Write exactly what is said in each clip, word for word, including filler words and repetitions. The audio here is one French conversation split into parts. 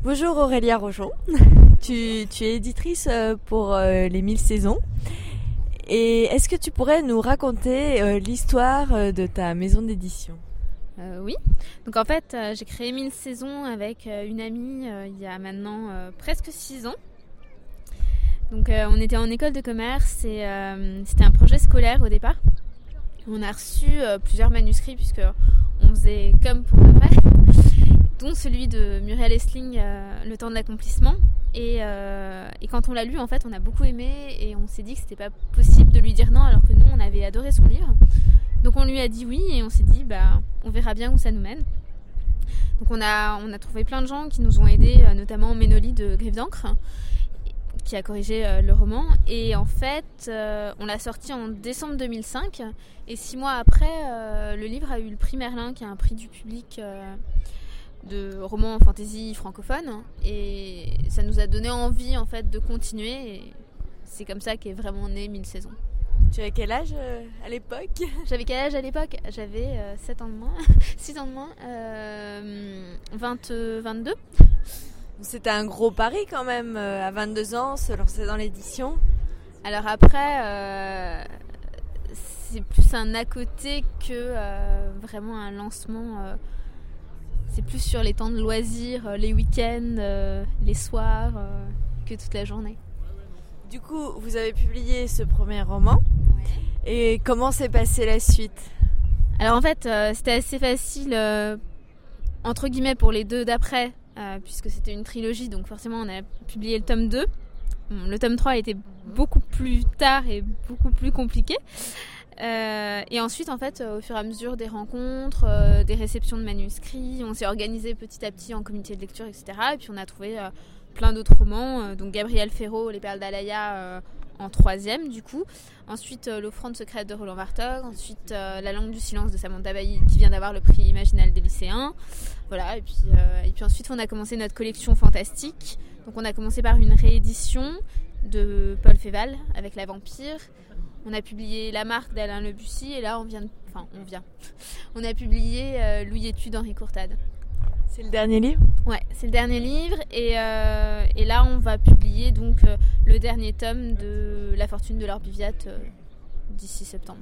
Bonjour Aurélia Rochon, tu, tu es éditrice pour euh, les mille saisons. Et est-ce que tu pourrais nous raconter euh, l'histoire de ta maison d'édition ? Euh, oui, donc en fait euh, j'ai créé mille saisons avec euh, une amie euh, il y a maintenant euh, presque six ans. Donc euh, on était en école de commerce et euh, c'était un projet scolaire au départ. On a reçu euh, plusieurs manuscrits puisque on faisait comme pour le vrai, dont celui de Muriel Essling, euh, Le temps de l'accomplissement. Et, euh, et quand on l'a lu, en fait, on a beaucoup aimé et on s'est dit que c'était pas possible de lui dire non alors que nous, on avait adoré son livre. Donc on lui a dit oui et on s'est dit bah on verra bien où ça nous mène. Donc on a, on a trouvé plein de gens qui nous ont aidés, notamment Ménoli de Griffes d'encre, qui a corrigé euh, le roman. Et en fait, euh, on l'a sorti en décembre deux mille cinq. Et six mois après, euh, le livre a eu le prix Merlin, qui est un prix du public euh, de romans fantasy francophone. Et ça nous a donné envie en fait de continuer. Et c'est comme ça qu'est vraiment née mille saisons. Tu avais quel âge euh, à l'époque ? J'avais quel âge à l'époque ? J'avais euh, sept ans de moins, six ans de moins, euh, vingt, vingt-deux. C'était un gros pari quand même, euh, à vingt-deux ans, se lancer dans l'édition. Alors après, euh, c'est plus un à côté que euh, vraiment un lancement. Euh, c'est plus sur les temps de loisirs, euh, les week-ends, euh, les soirs, euh, que toute la journée. Du coup, vous avez publié ce premier roman. Ouais. Et comment s'est passée la suite ? Alors en fait, euh, c'était assez facile, euh, entre guillemets, pour les deux d'après, euh, puisque c'était une trilogie, donc forcément on a publié le tome deux. Bon, le tome trois a été beaucoup plus tard et beaucoup plus compliqué. Euh, et ensuite, en fait, au fur et à mesure des rencontres, euh, des réceptions de manuscrits, on s'est organisé petit à petit en comité de lecture, et cetera. Et puis on a trouvé euh, plein d'autres romans, euh, donc Gabriel Ferraud, Les Perles d'Alaya euh, en troisième du coup. Ensuite, euh, L'Offrande secrète de Roland Vartog. Ensuite, euh, La langue du silence de Samantha Bailly, qui vient d'avoir le prix Imaginal des lycéens. Voilà. Et puis, euh, et puis ensuite, on a commencé notre collection fantastique. Donc on a commencé par une réédition de Paul Féval avec La Vampire. On a publié La Marque d'Alain Lebussy et là on vient, de... enfin on vient. On a publié euh, Louis Etu d'Henri Courtade. C'est le dernier livre ? Ouais, c'est le dernier livre et, euh, et là on va publier donc euh, le dernier tome de La Fortune de l'Orbiviat euh, d'ici septembre.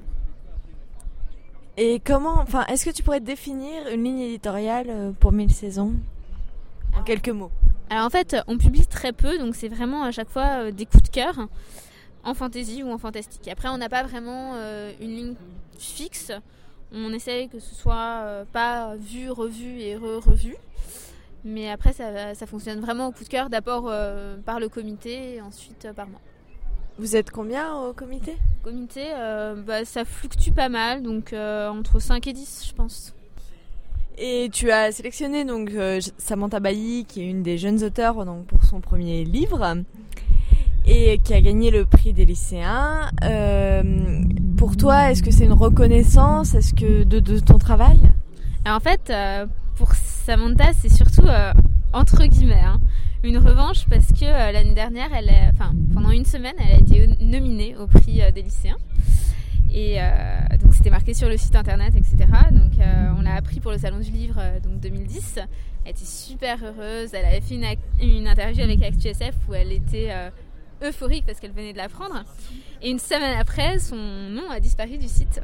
Et comment, enfin, est-ce que tu pourrais définir une ligne éditoriale pour mille saisons en quelques mots ? Alors en fait, on publie très peu, donc c'est vraiment à chaque fois euh, des coups de cœur. En fantasy ou en fantastique. Après, on n'a pas vraiment euh, une ligne fixe. On essaye que ce soit euh, pas vu, revu et re-revu. Mais après, ça, ça fonctionne vraiment au coup de cœur, d'abord euh, par le comité et ensuite euh, par moi. Vous êtes combien au comité ? Au comité, euh, bah, ça fluctue pas mal, donc euh, entre cinq et dix, je pense. Et tu as sélectionné donc euh, Samantha Bailly, qui est une des jeunes auteurs donc, pour son premier livre, et qui a gagné le prix des lycéens. Euh, pour toi, est-ce que c'est une reconnaissance est-ce que de, de ton travail ? Alors en fait, euh, pour Samantha, c'est surtout euh, entre guillemets hein, une revanche parce que euh, l'année dernière, elle a, enfin pendant une semaine, elle a été nominée au prix euh, des lycéens. Et euh, donc c'était marqué sur le site internet, et cetera. Donc euh, on l'a appris pour le salon du livre euh, donc deux mille dix. Elle était super heureuse. Elle avait fait une, ac- une interview avec ActuSF où elle était euh, euphorique parce qu'elle venait de l'apprendre. Et une semaine après, son nom a disparu du site.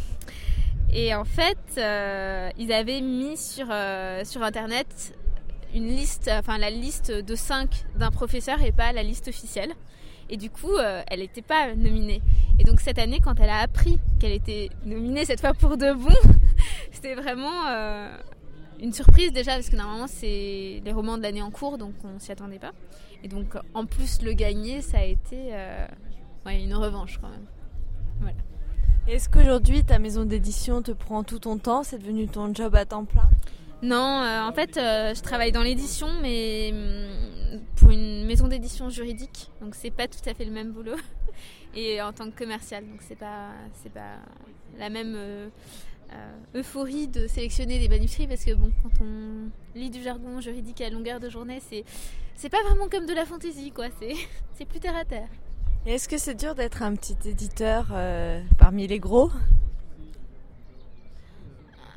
Et en fait, euh, ils avaient mis sur, euh, sur Internet une liste, enfin la liste de cinq d'un professeur et pas la liste officielle. Et du coup, euh, elle n'était pas nominée. Et donc cette année, quand elle a appris qu'elle était nominée cette fois pour de bon, c'était vraiment euh, une surprise déjà parce que normalement c'est les romans de l'année en cours, donc on s'y attendait pas. Et donc, en plus, le gagner, ça a été euh, ouais, une revanche quand même. Voilà. Est-ce qu'aujourd'hui, ta maison d'édition te prend tout ton temps ? C'est devenu ton job à temps plein ? Non, euh, en fait, euh, je travaille dans l'édition, mais hum, pour une maison d'édition juridique. Donc, c'est pas tout à fait le même boulot. Et en tant que commercial, donc c'est pas, c'est pas la même euh, euh, euphorie de sélectionner des manuscrits parce que bon, quand on lit du jargon juridique à longueur de journée, c'est c'est pas vraiment comme de la fantaisie, quoi. C'est c'est plus terre à terre. Et est-ce que c'est dur d'être un petit éditeur euh, parmi les gros ?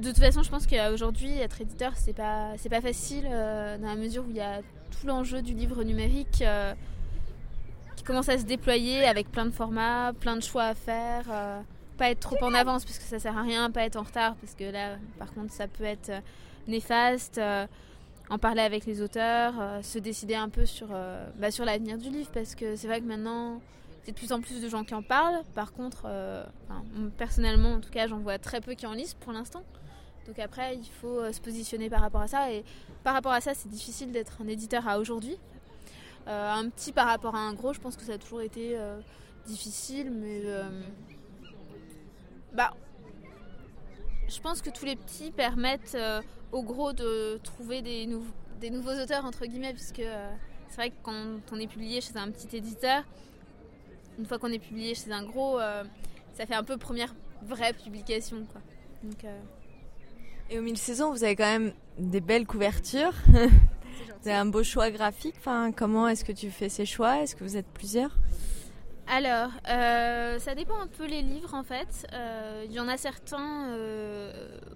de toute façon, je pense qu'aujourd'hui, être éditeur, c'est pas, c'est pas facile, euh, dans la mesure où il y a tout l'enjeu du livre numérique euh, qui commence à se déployer avec plein de formats, plein de choix à faire. Euh, pas être trop en avance parce que ça sert à rien, pas être en retard parce que là, par contre, ça peut être néfaste. Euh, en parler avec les auteurs, euh, se décider un peu sur, euh, bah, sur l'avenir du livre, parce que c'est vrai que maintenant, c'est de plus en plus de gens qui en parlent. Par contre, euh, enfin, personnellement, en tout cas, j'en vois très peu qui en lisent pour l'instant. Donc après, il faut euh, se positionner par rapport à ça. Et par rapport à ça, c'est difficile d'être un éditeur à aujourd'hui. Euh, un petit par rapport à un gros, je pense que ça a toujours été euh, difficile, mais euh, bah, je pense que tous les petits permettent euh, aux gros de trouver des, nou- des nouveaux auteurs, entre guillemets, puisque euh, c'est vrai que quand on est publié chez un petit éditeur, une fois qu'on est publié chez un gros, euh, ça fait un peu première vraie publication, quoi. Donc, euh... Et au Mille Saisons, vous avez quand même des belles couvertures. Vous avez un beau choix graphique. Enfin, comment est-ce que tu fais ces choix ? Est-ce que vous êtes plusieurs ? Alors, euh, ça dépend un peu les livres en fait. Euh, il y en a certains euh,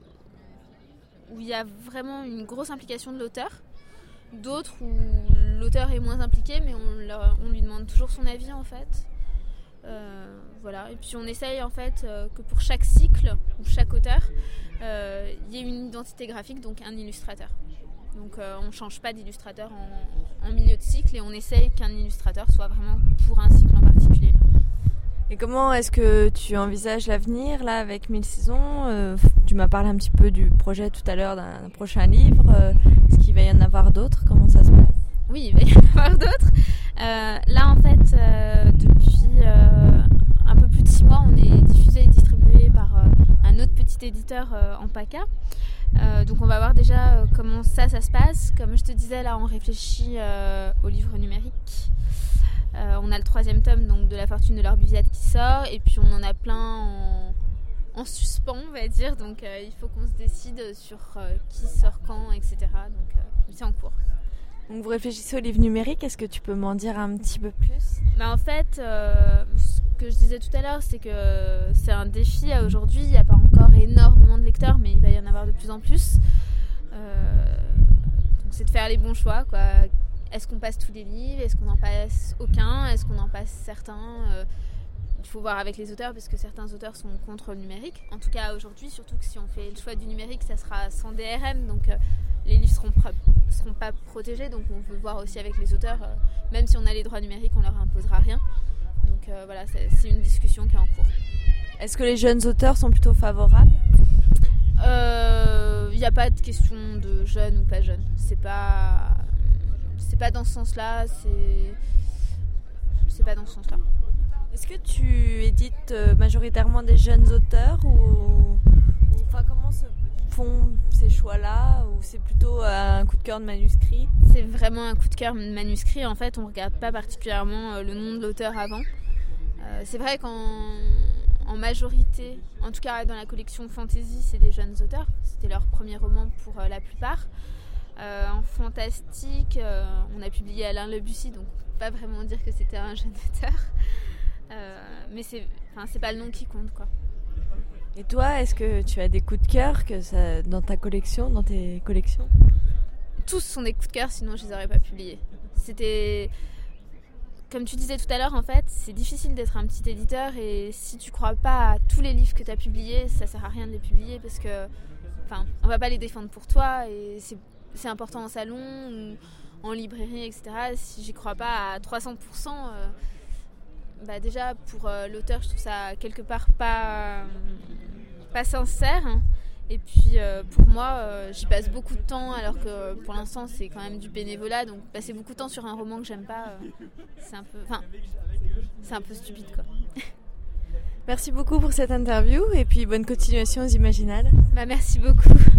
où il y a vraiment une grosse implication de l'auteur. D'autres où l'auteur est moins impliqué, mais on, leur, on lui demande toujours son avis en fait. Euh, voilà. Et puis on essaye en fait euh, que pour chaque cycle ou chaque auteur, euh, il y ait une identité graphique, donc un illustrateur. Donc euh, on ne change pas d'illustrateur en, en milieu de cycle et on essaye qu'un illustrateur soit vraiment pour un cycle en particulier. Et comment est-ce que tu envisages l'avenir là avec Mille Saisons ? euh, Tu m'as parlé un petit peu du projet tout à l'heure d'un prochain livre. Euh, est-ce qu'il va y en avoir d'autres ? Comment ça se passe ? Oui, il va y en avoir d'autres. Euh, là en fait, euh, depuis euh, un peu plus de six mois, on est diffusé et distribué par euh, un autre petit éditeur euh, en PACA. Euh, donc on va voir déjà euh, comment ça, ça se passe. Comme je te disais, là on réfléchit euh, au livre numérique. Euh, on a le troisième tome donc, de La Fortune de l'Orbusade qui sort, et puis on en a plein en, en suspens, on va dire. Donc euh, il faut qu'on se décide sur euh, qui sort quand, et cetera. Donc euh, c'est en cours. Donc vous réfléchissez au livre numérique, est-ce que tu peux m'en dire un petit peu plus ? Bah en fait, euh, ce que je disais tout à l'heure, c'est que c'est un défi à aujourd'hui. Il n'y a pas encore énormément de lecteurs, mais il va y en avoir de plus en plus. Euh, donc c'est de faire les bons choix, quoi. Est-ce qu'on passe tous les livres ? Est-ce qu'on n'en passe aucun ? Est-ce qu'on en passe certains ? euh, Il faut voir avec les auteurs, parce que certains auteurs sont contre le numérique. En tout cas aujourd'hui, surtout que si on fait le choix du numérique, ça sera sans D R M, donc euh, les livres seront pro- seront pas protégés, donc on veut voir aussi avec les auteurs, euh, même si on a les droits numériques, on leur imposera rien. Donc euh, voilà, c'est, c'est une discussion qui est en cours. Est-ce que les jeunes auteurs sont plutôt favorables ? Il euh, n'y a pas de question de jeune ou pas jeune. C'est pas, c'est pas dans ce sens-là. C'est, c'est pas dans ce sens-là. Est-ce que tu édites majoritairement des jeunes auteurs ou, enfin, comment se font ces choix-là, ou c'est plutôt un coup de cœur de manuscrit ? C'est vraiment un coup de cœur de manuscrit. En fait, on ne regarde pas particulièrement le nom de l'auteur avant. Euh, c'est vrai qu'en en majorité, en tout cas dans la collection fantasy, c'est des jeunes auteurs. C'était leur premier roman pour euh, la plupart. Euh, en fantastique, euh, on a publié Alain Lebussy, donc on peut pas vraiment dire que c'était un jeune auteur. Euh, mais c'est, enfin, c'est pas le nom qui compte, quoi. Et toi, est-ce que tu as des coups de cœur que ça, dans ta collection, dans tes collections ? Tous sont des coups de cœur, sinon je les aurais pas publiés. C'était, comme tu disais tout à l'heure, en fait, c'est difficile d'être un petit éditeur, et si tu crois pas à tous les livres que tu as publiés, ça sert à rien de les publier, parce que, enfin, on va pas les défendre pour toi, et c'est, c'est important en salon ou en librairie, et cetera. Si j'y crois pas à trois cents pour cent, euh, bah déjà pour euh, l'auteur, je trouve ça quelque part pas, euh, pas sincère. Hein. Et puis euh, pour moi, euh, j'y passe beaucoup de temps, alors que pour l'instant c'est quand même du bénévolat, donc passer beaucoup de temps sur un roman que j'aime pas, euh, c'est un peu, enfin, c'est un peu stupide, quoi. Merci beaucoup pour cette interview, et puis bonne continuation aux Imaginales. Bah merci beaucoup.